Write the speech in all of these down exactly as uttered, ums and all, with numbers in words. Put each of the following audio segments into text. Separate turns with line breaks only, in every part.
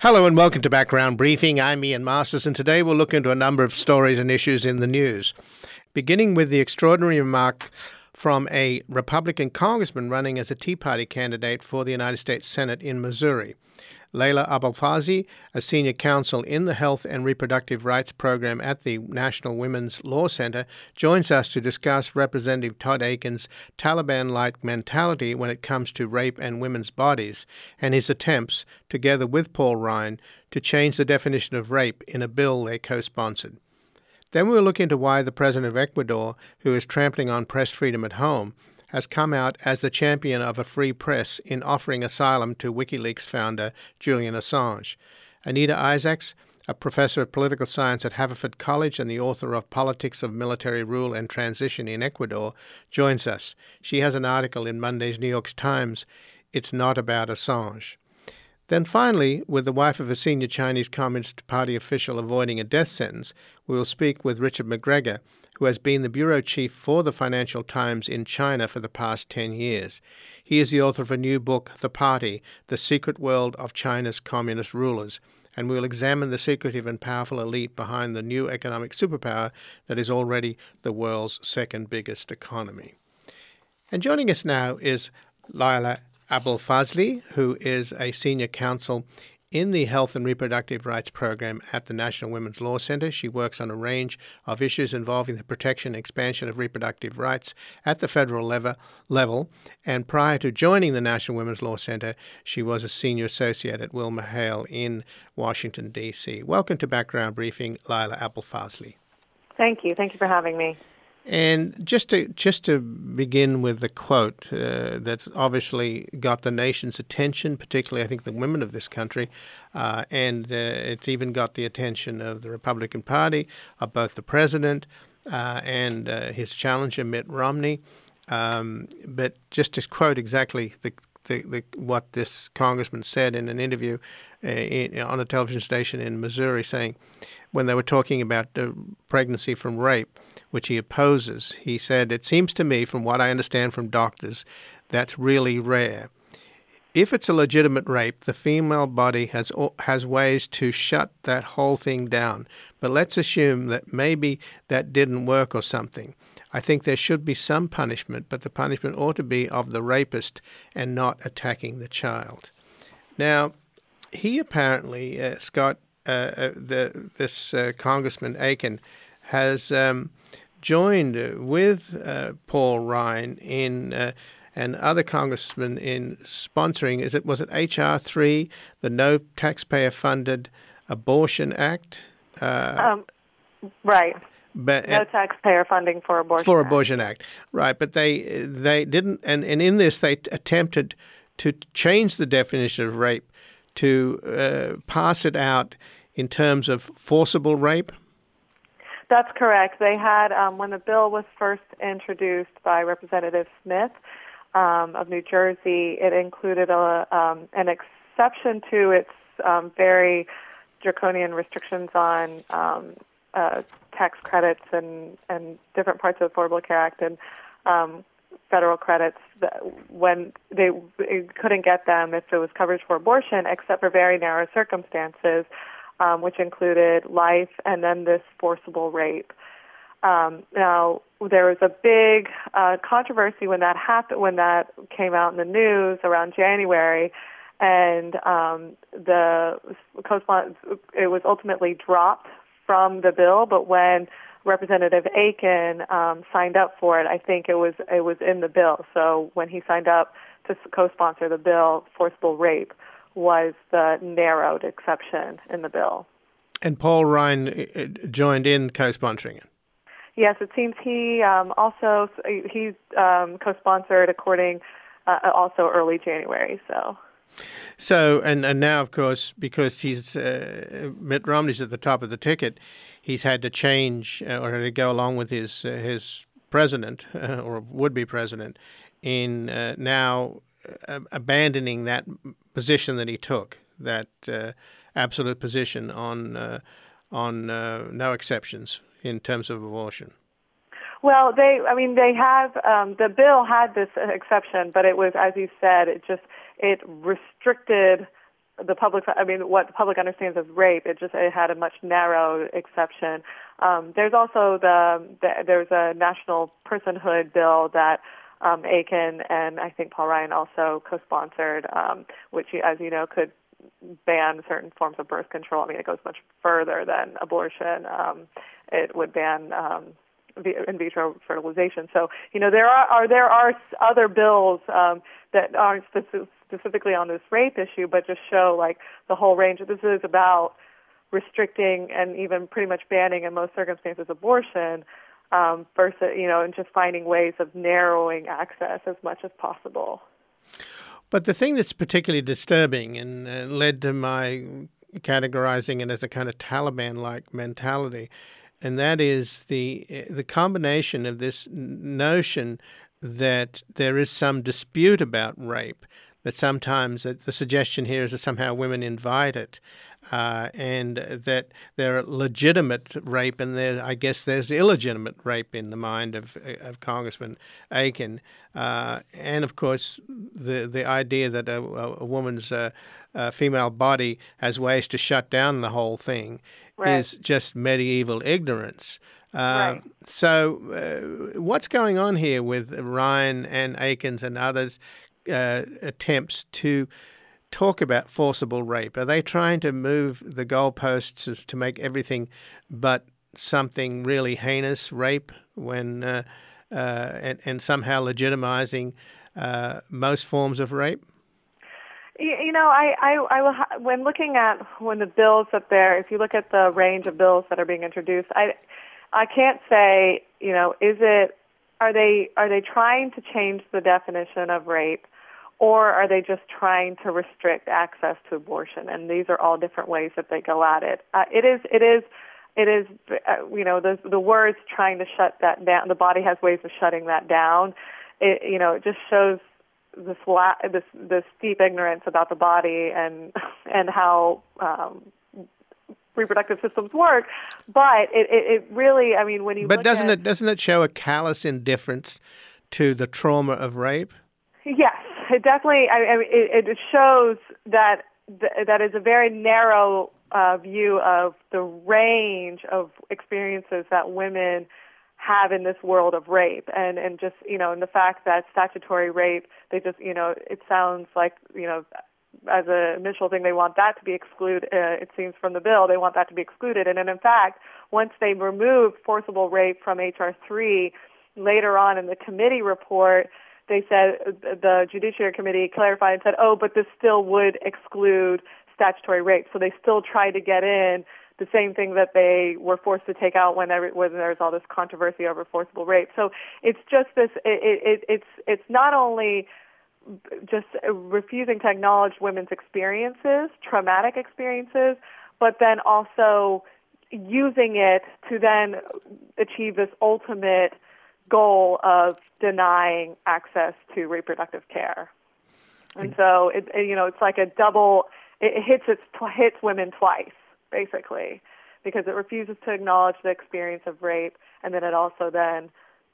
Hello and welcome to Background Briefing. I'm Ian Masters, and today we'll look into a number of stories and issues in the news, beginning with the extraordinary remark from a Republican congressman running as a Tea Party candidate for the United States Senate in Missouri. Layla Abolfazli, a senior counsel in the Health and Reproductive Rights Program at the National Women's Law Center, joins us to discuss Representative Todd Akin's Taliban-like mentality when it comes to rape and women's bodies, and his attempts, together with Paul Ryan, to change the definition of rape in a bill they co-sponsored. Then we'll look into why the president of Ecuador, who is trampling on press freedom at home, has come out as the champion of a free press in offering asylum to WikiLeaks founder Julian Assange. Anita Isaacs, a professor of political science at Haverford College and the author of Politics of Military Rule and Transition in Ecuador, joins us. She has an article in Monday's New York Times, "It's Not About Assange." Then finally, with the wife of a senior Chinese Communist Party official avoiding a death sentence, we will speak with Richard McGregor, who has been the bureau chief for the Financial Times in China for the past ten years. He is the author of a new book, The Party, The Secret World of China's Communist Rulers, and we will examine the secretive and powerful elite behind the new economic superpower that is already the world's second biggest economy. And joining us now is Layla Abolfazli, who is a senior counsel in the Health and Reproductive Rights Program at the National Women's Law Center. She works on a range of issues involving the protection and expansion of reproductive rights at the federal level, level. And prior to joining the National Women's Law Center, she was a senior associate at WilmerHale in Washington, D C Welcome to Background Briefing, Layla Abolfazli.
Thank you. Thank you for having me.
And just to just to begin with the quote uh, that's obviously got the nation's attention, particularly I think the women of this country, uh, and uh, it's even got the attention of the Republican Party, of both the president uh, and uh, his challenger Mitt Romney. Um, but just to quote exactly the, the, the what this congressman said in an interview uh, in, on a television station in Missouri, saying when they were talking about uh, pregnancy from rape, which he opposes, he said, "It seems to me, from what I understand from doctors, that's really rare. If it's a legitimate rape, the female body has has ways to shut that whole thing down. But let's assume that maybe that didn't work or something. I think there should be some punishment, but the punishment ought to be of the rapist and not attacking the child." Now, he apparently, uh, Scott, uh, uh, the, this uh, Congressman Akin, has um, joined uh, with uh, Paul Ryan in uh, and other congressmen in sponsoring, is it was it H R three, the No Taxpayer-Funded Abortion Act?
Uh, um, right.
But,
no taxpayer funding for abortion.
For
Act.
Abortion Act, right? But they they didn't, and, and in this they t- attempted to change the definition of rape to uh, pass it out in terms of forcible rape.
That's correct. They had, um, when the bill was first introduced by Representative Smith um, of New Jersey, it included a, um, an exception to its um, very draconian restrictions on um, uh, tax credits and, and different parts of the Affordable Care Act and um, federal credits that when they, they couldn't get them if it was coverage for abortion, except for very narrow circumstances, Um, which included life and then this forcible rape. Um, now, there was a big uh, controversy when that happened, when that came out in the news around January, and um, the co-sponsor, it was ultimately dropped from the bill. But when Representative Akin um, signed up for it, I think it was it was in the bill. So when he signed up to co-sponsor the bill, forcible rape was the narrowed exception in the bill.
And Paul Ryan joined in co-sponsoring it.
Yes, it seems he um, also he um, co-sponsored according uh, also early January. So,
so and, and now of course because he's uh, Mitt Romney's at the top of the ticket, he's had to change uh, or to go along with his uh, his president uh, or would-be president in uh, now uh, abandoning that position that he took, that uh, absolute position on uh, on uh, no exceptions in terms of abortion.
Well, they, I mean, they have, um, the bill had this exception, but it was, as you said, it just, it restricted the public, I mean, what the public understands as rape. It just it had a much narrow exception. Um, there's also the, the there's a national personhood bill that um, Aiken and I think Paul Ryan also co-sponsored, um, which, as you know, could ban certain forms of birth control. I mean, it goes much further than abortion. Um, it would ban um, in vitro fertilization. So, you know, there are, are there are other bills um, that aren't specific, specifically on this rape issue, but just show like the whole range. This is about restricting and even pretty much banning in most circumstances abortion, um, versus, you know, and just finding ways of narrowing access as much as possible.
But the thing that's particularly disturbing and uh, led to my categorizing it as a kind of Taliban-like mentality, and that is the the combination of this notion that there is some dispute about rape, that sometimes the suggestion here is that somehow women invite it, uh, and that there are legitimate rape, and there, I guess there's illegitimate rape in the mind of, of Congressman Aiken, uh, and of course the the idea that a, a woman's uh, uh, female body has ways to shut down the whole thing. Right. Is just medieval ignorance. Uh, right. So uh, what's going on here with Ryan and Aikens and others' uh, attempts to talk about forcible rape? Are they trying to move the goalposts to, to make everything but something really heinous, rape, when uh, uh, and, and somehow legitimizing uh, most forms of rape?
You know, I, I, I will ha- when looking at when the bills up there, if you look at the range of bills that are being introduced, I, I can't say, you know, is it, are they, are they trying to change the definition of rape, or are they just trying to restrict access to abortion? And these are all different ways that they go at it. Uh, it is, it is, it is, uh, you know, the the words trying to shut that down. The body has ways of shutting that down. It, you know, it just shows this la- this this deep ignorance about the body and and how um, reproductive systems work. But it, it, it really, I mean, when you
but
look
doesn't
at,
it doesn't it show a callous indifference to the trauma of rape?
Yes, it definitely. I, I mean, it, it shows that that is a very narrow uh, view of the range of experiences that women have in this world of rape, and and just, you know, and the fact that statutory rape, they just, you know, it sounds like, you know, as an initial thing, they want that to be excluded. Uh, it seems from the bill, they want that to be excluded, and then in fact, once they removed forcible rape from H R three, later on in the committee report, they said, the Judiciary Committee clarified and said, oh, but this still would exclude statutory rape. So they still tried to get in the same thing that they were forced to take out when, every, when there's all this controversy over forcible rape. So it's just this, it, it, it's, it's not only just refusing to acknowledge women's experiences, traumatic experiences, but then also using it to then achieve this ultimate goal of denying access to reproductive care. And so, it, it, you know, it's like a double, it hits, it hits women twice, basically, because it refuses to acknowledge the experience of rape, and then it also then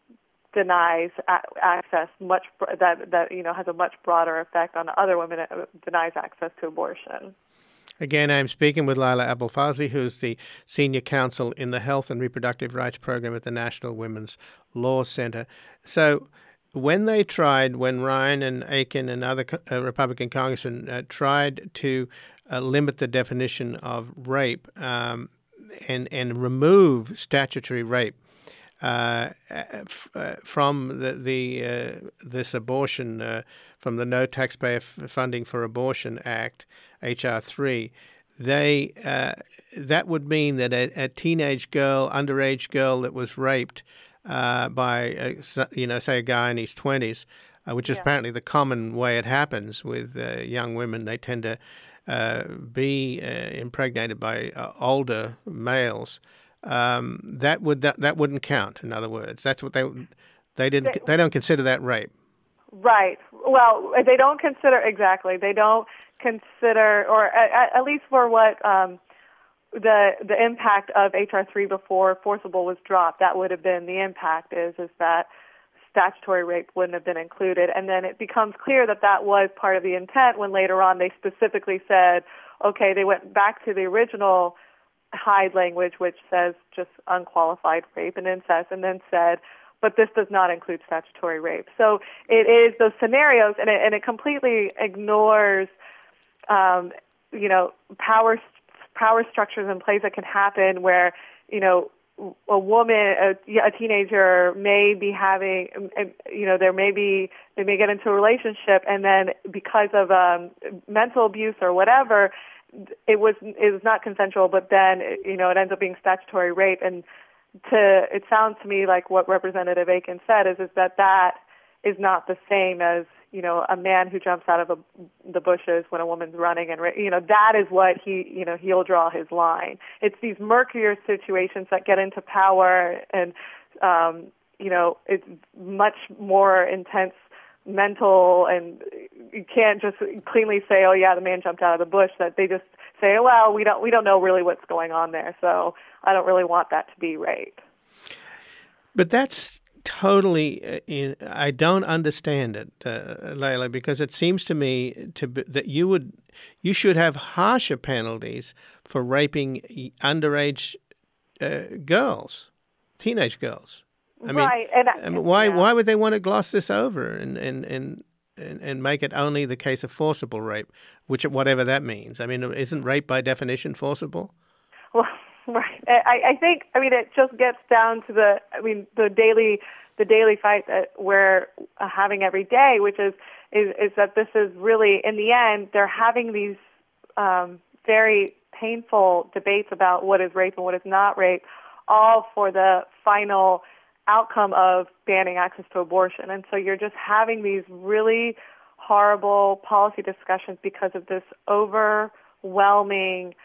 denies a- access much that that you know has a much broader effect on other women. It denies access to abortion.
Again, I'm speaking with Laila Abolfazl, who's the Senior Counsel in the Health and Reproductive Rights Program at the National Women's Law Center. So when they tried, when Ryan and Aiken and other uh, Republican congressmen uh, tried to uh, limit the definition of rape um, and, and remove statutory rape uh, f- uh, from the, the uh, this abortion, uh, from the No Taxpayer F- Funding for Abortion Act, H R three, they uh, that would mean that a, a teenage girl, underage girl that was raped uh, by, uh, you know, say a guy in his twenties, uh, which is yeah. apparently the common way it happens with uh, young women. They tend to uh, be uh, impregnated by uh, older males. Um, that would that, that wouldn't count. In other words, that's what they they didn't they, they don't consider that rape.
Right. Well, they don't consider exactly. They don't consider, or at, at least for what um, the the impact of H R three before forcible was dropped, that would have been the impact is is that statutory rape wouldn't have been included. And then it becomes clear that that was part of the intent when later on they specifically said, okay, they went back to the original Hyde language, which says just unqualified rape and incest, and then said, but this does not include statutory rape. So it is those scenarios, and it, and it completely ignores, um, you know, power power structures in place that can happen where, you know, a woman, a, a teenager may be having, you know, there may be, they may get into a relationship, and then because of um, mental abuse or whatever, it was it was not consensual, but then, you know, it ends up being statutory rape. And to it sounds to me like what Representative Akin said is is that that is not the same as, you know, a man who jumps out of a, the bushes when a woman's running, and, you know, that is what he, you know, he'll draw his line. It's these murkier situations that get into power, and, um, you know, it's much more intense mental, and you can't just cleanly say, oh yeah, the man jumped out of the bush. That they just say, oh, well, we don't we don't know really what's going on there, so I don't really want that to be rape.
But that's totally, uh, in, I don't understand it, uh, Layla, because it seems to me to be, that you would you should have harsher penalties for raping underage uh, girls, teenage girls. I mean,
right. and,
I mean, why
yeah.
why would they want to gloss this over and and, and and and make it only the case of forcible rape, which whatever that means? I mean, isn't rape by definition forcible?
Well, right. I, I think, I mean, it just gets down to the, I mean, the daily, the daily fight that we're having every day, which is, is, is that this is really, in the end, they're having these um, very painful debates about what is rape and what is not rape, all for the final outcome of banning access to abortion. And so you're just having these really horrible policy discussions because of this overwhelming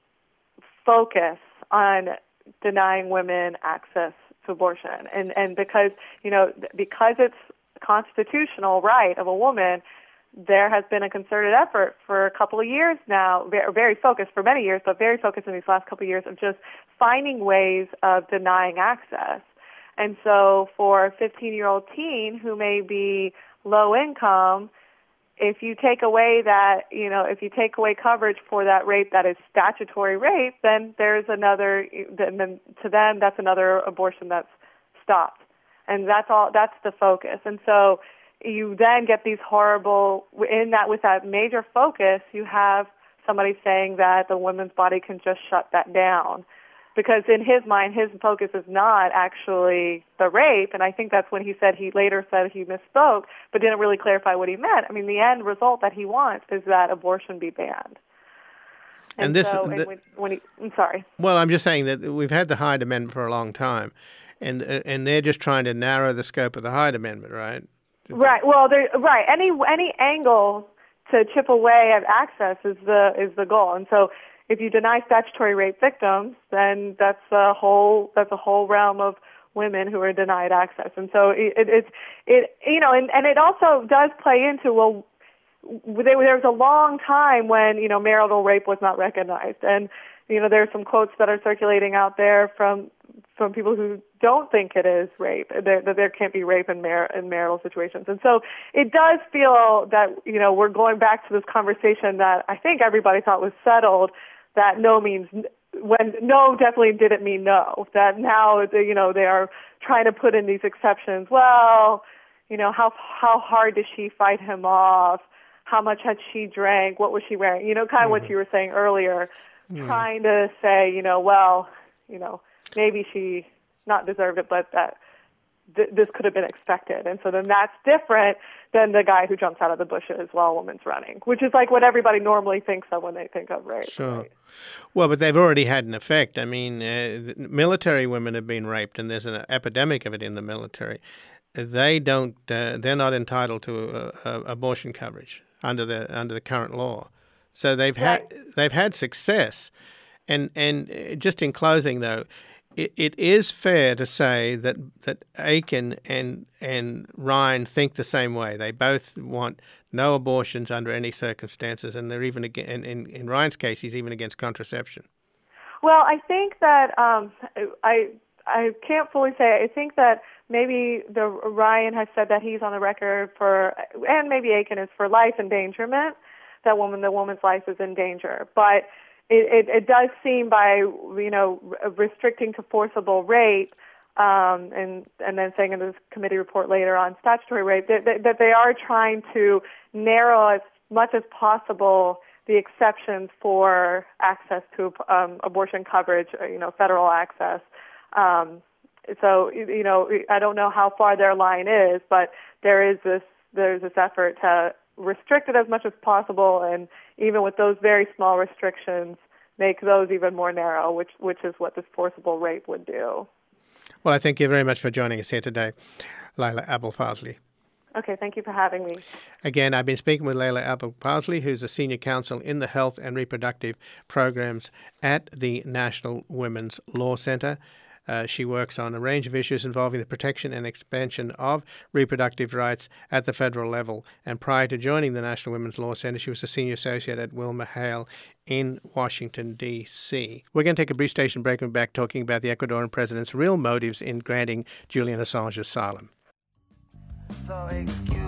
focus on denying women access to abortion. And and because, you know, because it's a constitutional right of a woman, there has been a concerted effort for a couple of years now, very, very focused for many years, but very focused in these last couple of years of just finding ways of denying access. And so for a fifteen-year-old teen who may be low income, if you take away that, you know, if you take away coverage for that rape that is statutory rape, then there's another, then, then to them that's another abortion that's stopped. And that's all, that's the focus. And so you then get these horrible, in that, with that major focus, you have somebody saying that the woman's body can just shut that down. Because in his mind, his focus is not actually the rape, and I think that's when he said, he later said he misspoke, but didn't really clarify what he meant. I mean, the end result that he wants is that abortion be banned. And,
and this,
so,
the,
and when, when he, I'm sorry.
Well, I'm just saying that we've had the Hyde Amendment for a long time, and uh, and they're just trying to narrow the scope of the Hyde Amendment, right?
Right. Well, there, right. Any any angle to chip away at access is the is the goal, and so. If you deny statutory rape victims, then that's a whole that's a whole realm of women who are denied access. And so it, it, it's it you know, and, and it also does play into, well, there, there was a long time when, you know, marital rape was not recognized, and you know, there's some quotes that are circulating out there from from people who don't think it is rape, that there, there can't be rape in, mar- in marital situations. And so it does feel that, you know, we're going back to this conversation that I think everybody thought was settled, that no means, when no definitely didn't mean no, that now, you know, they are trying to put in these exceptions. Well, you know, how how hard did she fight him off? How much had she drank? What was she wearing? You know, kind of mm-hmm. what you were saying earlier, mm-hmm. trying to say, you know, well, you know, maybe she not deserved it, but that th- this could have been expected. And so then that's different than the guy who jumps out of the bushes while a woman's running, which is like what everybody normally thinks of when they think of rape.
Sure.
Right?
Well, but they've already had an effect. I mean, uh, military women have been raped, and there's an epidemic of it in the military. They don't. Uh, they're not entitled to uh, uh, abortion coverage under the under the current law. So they've
right.
had they've had success. And and just in closing, though, it, it is fair to say that that Akin and and Ryan think the same way. They both want no abortions under any circumstances, and they're even again, in, in, in Ryan's case, he's even against contraception.
Well, I think that um, I I can't fully say. I think that maybe the Ryan has said that he's on the record for, and maybe Akin is for life endangerment. That woman, the woman's life is in danger. But it, it, it does seem by, you know, restricting to forcible rape, um, and and then saying in this committee report later on statutory rape, that, that, that they are trying to narrow as much as possible the exceptions for access to um, abortion coverage, you know, federal access. Um, so, you know, I don't know how far their line is, but there is this there's this effort to restrict it as much as possible, and even with those very small restrictions, make those even more narrow, which which is what this forcible rape would do.
Well, I thank you very much for joining us here today, Laila Abel-Fazli.
Okay, thank you for having me.
Again, I've been speaking with Laila Abel-Fazli, who's a senior counsel in the health and reproductive programs at the National Women's Law Centre. Uh, she works on a range of issues involving the protection and expansion of reproductive rights at the federal level. And prior to joining the National Women's Law Centre, she was a senior associate at WilmerHale in Washington, D C. We're going to take a brief station break and back talking about the Ecuadorian president's real motives in granting Julian Assange asylum. So excuse